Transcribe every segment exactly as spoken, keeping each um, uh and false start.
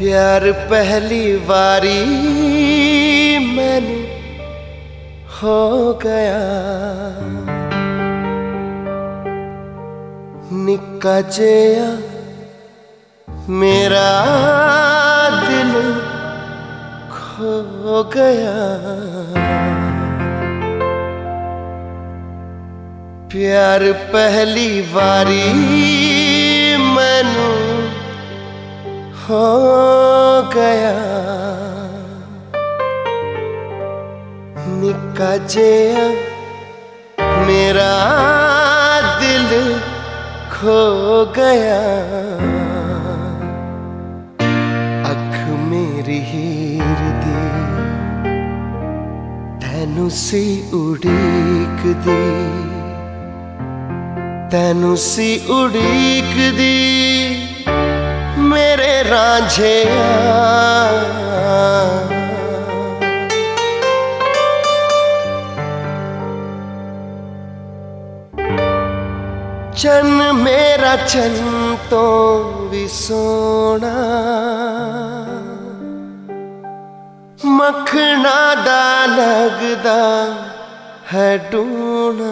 प्यार पहली वारी मैनू हो गया, निक्का जिहा मेरा दिल खो गया। प्यार पहली वारी मैनू हो गया, निक्का जिहा मेरा दिल खो गया। अख मेरी हीर दी तैनू सी उड़ीक दी, तैनू सी उड़ीक दी मेरे रांझिया। चन मेरा चन तो भी सोना, मखना दा लगदा है टूना।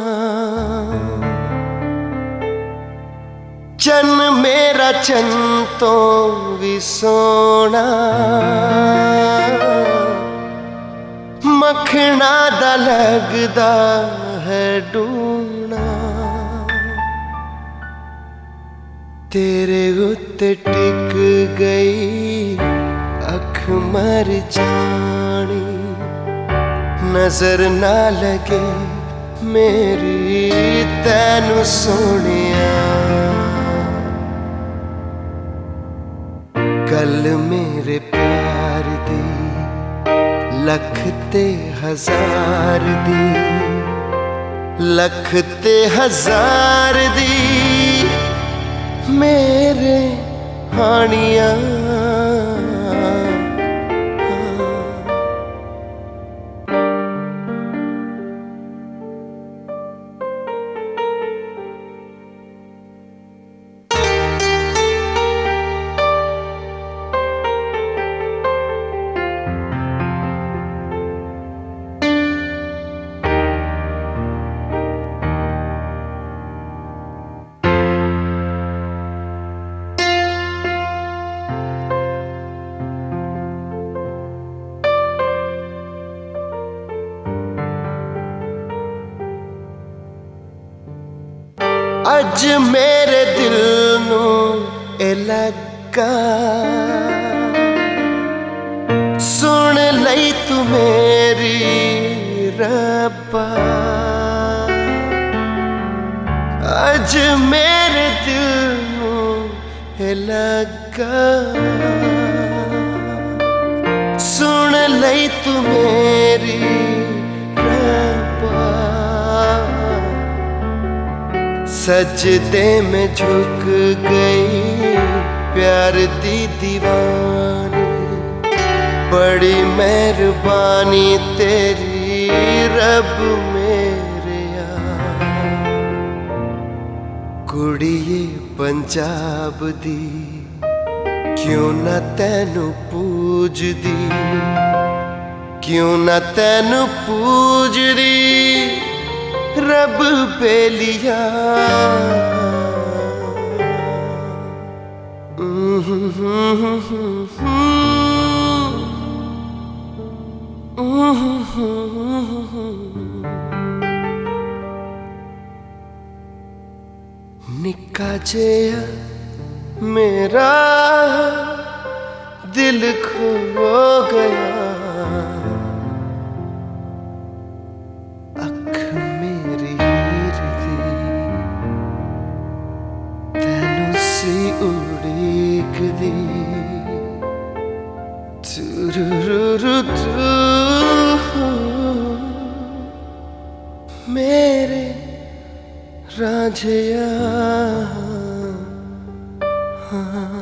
चन मेरा चन तो भी सोना, मखना दा लगदा है डूना। तेरे उत्ते टिक गई अख मर जानी, नजर ना लगे मेरी तैनू सोनिया। गल मेरे प्यार दी लख ते हजार दी, लख ते हजार दी मेरे हानिया। अज मेरे दिल नू ए लगा, सुन लई तू मेरी रब्बा। अज मेरे दिल नू ए लगा, सुन लई तू मेरी रब्बा। सजदे में झुक गई प्यार दी दीवानी, बड़ी मेहरबानी तेरी रब मेरे यार। कुड़िए पंजाब दी क्यों ना तैनू पूज दी, क्यों ना तैनू पूज दी रब बेलिया। निक्का जिहा मेरा दिल खो गया, अख मेरी हीर दी तैनू सी उड़ीक दी। तुरुरुरु तू मेरे रांझिया। हाँ।